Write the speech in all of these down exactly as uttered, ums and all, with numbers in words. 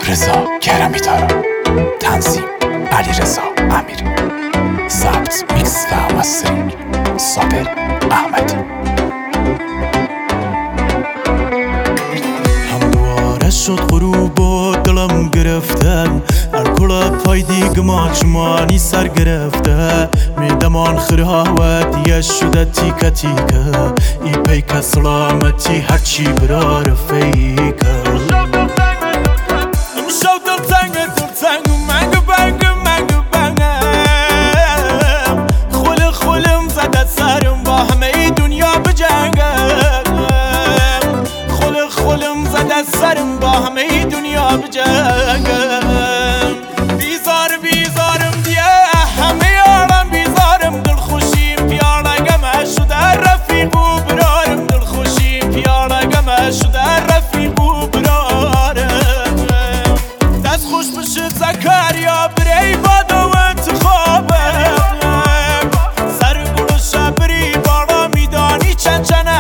رضا کرمی تارا، تنظیم علیرضا امیری، ضبط میکس و مسترینگ صابر احمدی. همواره شد غروب و دلم گرفته، الکل پای دیگما چمانی سر گرفته، میدمان خراوت یه شده تیکه تیکه، ای پیک سلامتی هرچی برا رفیکه. سرم با همه دنیا بجنگم، بیزار بیزارم دیه همه عالم بیزارم، دل خوشیم پیاله گمه شده رفیق و برارم، دل خوشیم پیاله گمه شده رفیق و برارم. دست خوش بشه زکریا بری باد و انتخابم، سر گل شبری بالا میدانی چند چنه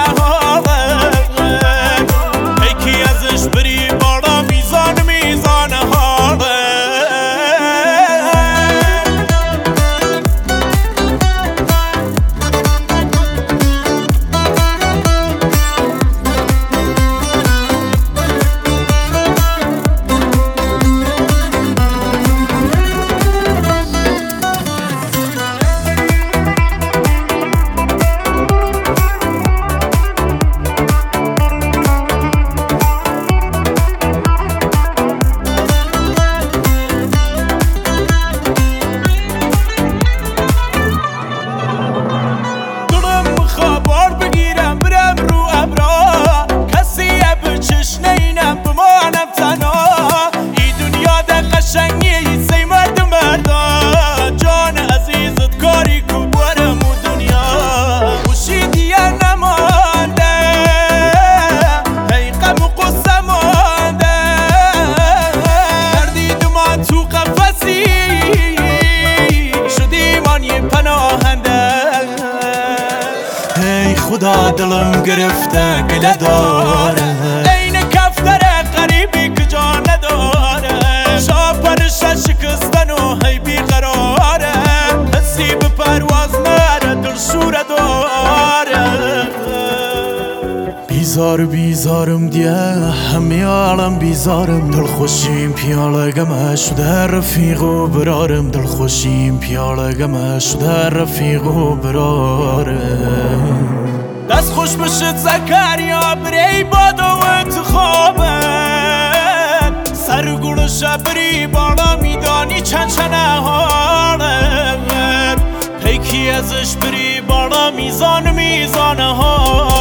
خدا دلم گرفته گله داره، این کفتره غریبی که جا نداره، شاپرش شکستن و هی بیقراره، حسی به پرواز نره دل شوره داره. بیزار بیزارم دیه همه عالم بیزارم، دل خوشیم پیاله گمه شده رفیق و برارم، دل خوشیم پیاله گمه شده رفیق و برارم. دست خوش بشد زکریا بری باد و انتخابت، سر گل شبری بالا میدانی چند چنه حالت، پیکی ازش بری بالا میزان میزانه ها.